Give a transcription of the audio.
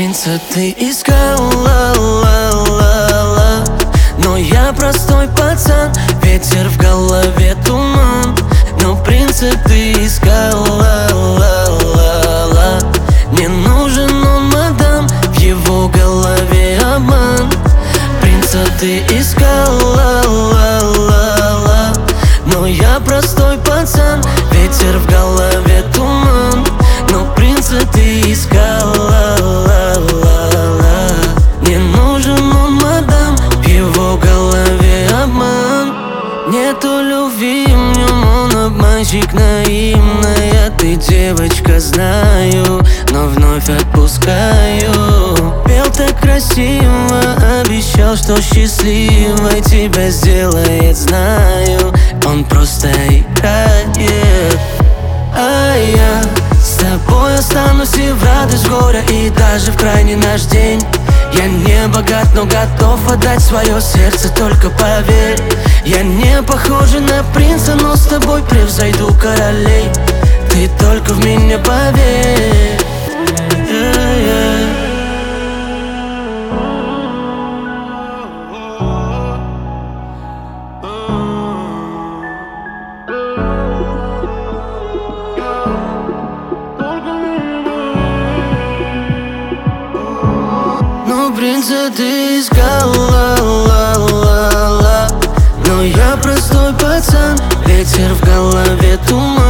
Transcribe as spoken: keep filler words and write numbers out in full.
принца ты искала, ла-ла-ла. Но я простой пацан, ветер в голове туман. Но принца ты искала, ла-ла-ла. Не нужен он, мадам, в его голове обман. Принца ты искала, ла-ла-ла. Но я простой пацан, ветер в голове туман. Но принца ты искала, ла-ла-ла. Не нужен он, мадам, в его голове обман. Нету любви в нем, он обманщик наивная. Ты, девочка, знаю, но вновь отпускаю. Пел так красиво, обещал, что счастливой тебя сделает, знаю. Он просто играет. А я с тобой останусь и в радость горя, и даже в крайний наш день. Я не богат, но готов отдать свое сердце, только поверь. Я не похожа на принца, но с тобой превзойду королей. Ты только в меня поверь. Yeah, yeah. Ну, принца ты искала, ла-ла-ла. Но я простой пацан, ветер в голове туман.